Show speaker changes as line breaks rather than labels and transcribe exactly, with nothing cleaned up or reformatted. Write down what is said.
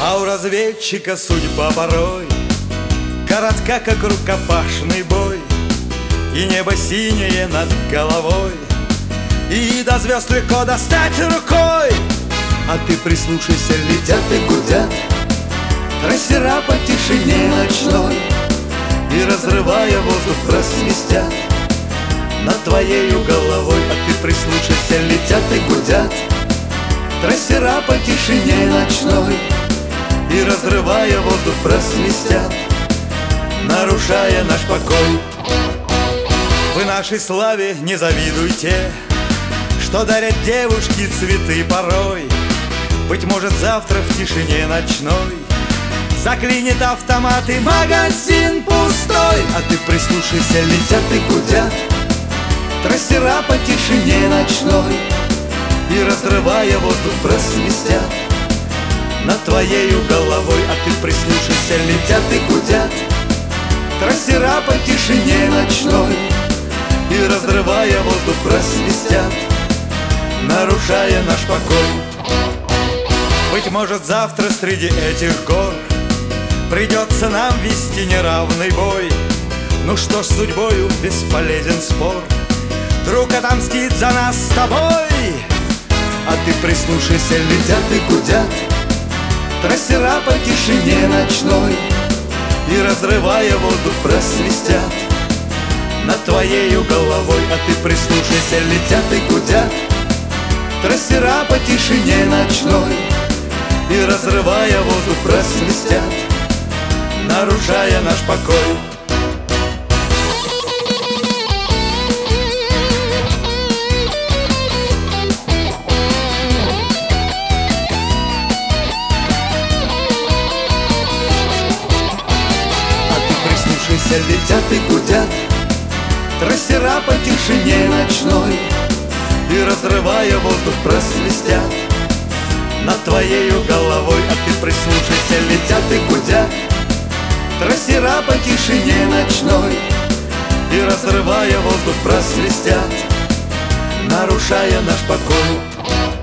А у разведчика судьба порой коротка, как рукопашный бой, и небо синее над головой, и до звезд легко достать рукой. А ты прислушайся, летят и гудят трассера по тишине ночной, и, разрывая воздух, просвистят над твоею головой. А ты прислушайся, летят и гудят трассера по тишине ночной, и, разрывая воздух, просвистят, нарушая наш покой. Вы нашей славе не завидуйте, что дарят девушки цветы порой. Быть может, завтра в тишине ночной заклинит автомат и магазин пустой. А ты прислушайся, летят и гудят трассера по тишине ночной, и, разрывая воздух, просвистят над твоею головой. А ты прислушайся, летят и гудят трассера по тишине ночной, и, разрывая воздух, просвистят, нарушая наш покой. Быть может, завтра среди этих гор придется нам вести неравный бой. Ну что ж, с судьбою бесполезен спор, друг отомстит за нас с тобой. А ты прислушайся, летят и гудят трассера по тишине ночной, и, разрывая воздух, просвистят над твоею головой. А ты прислушайся, летят и гудят трассера по тишине ночной, и, разрывая воздух, просвистят, нарушая наш покой. Летят и гудят трассера по тишине ночной, и, разрывая воздух, просвистят над твоею головой. А ты прислушайся, летят и гудят трассера по тишине ночной, и, разрывая воздух, просвистят, нарушая наш покой.